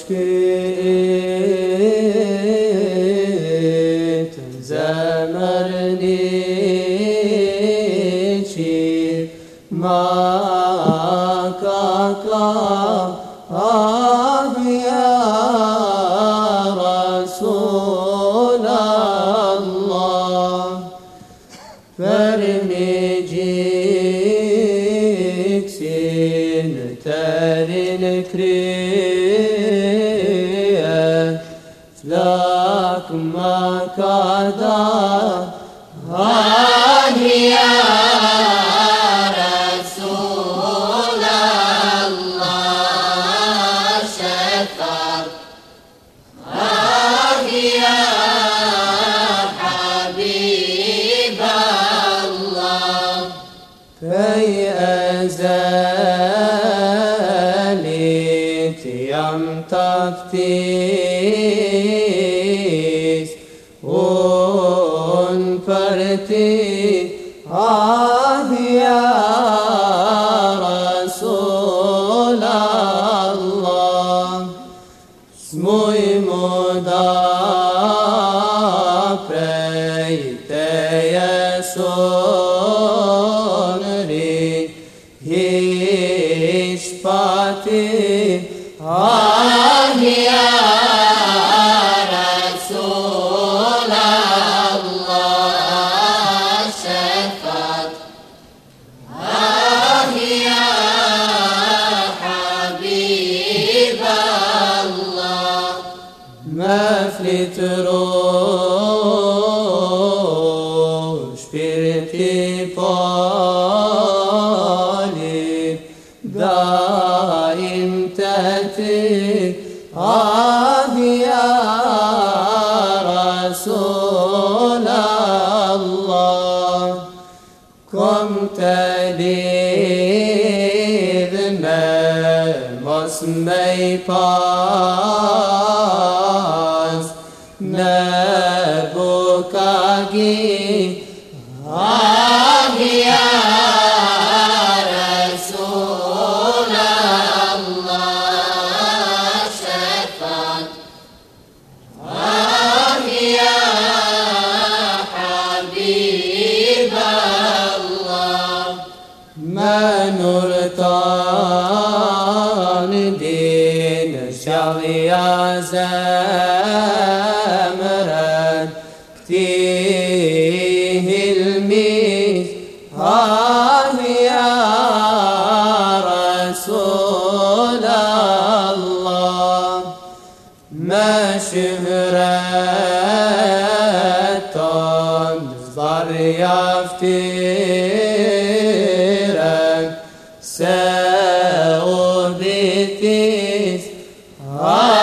شكيت زمرني شير معك يا رسول الله فرمجيك سنترين كريه فلاك ما كدا يا رسول الله شفاك يا حبيب الله في أزالت يم تفتيس ونفرتي يا رسول الله اسمي مضاف ريت يسون هيش باتي يا رسول الله شفاك يا حبيب الله ما فلت روش برتي بالي دائم تأتي يا رسول الله قمت لي ما مسمي باس نبوكاجي يا رسول الله شفاك يا حبيب الله ما نورتان دين شغيا زمران كتيه الميز يا رسول الله ما شهرت ضر يفتيرك سأبتيس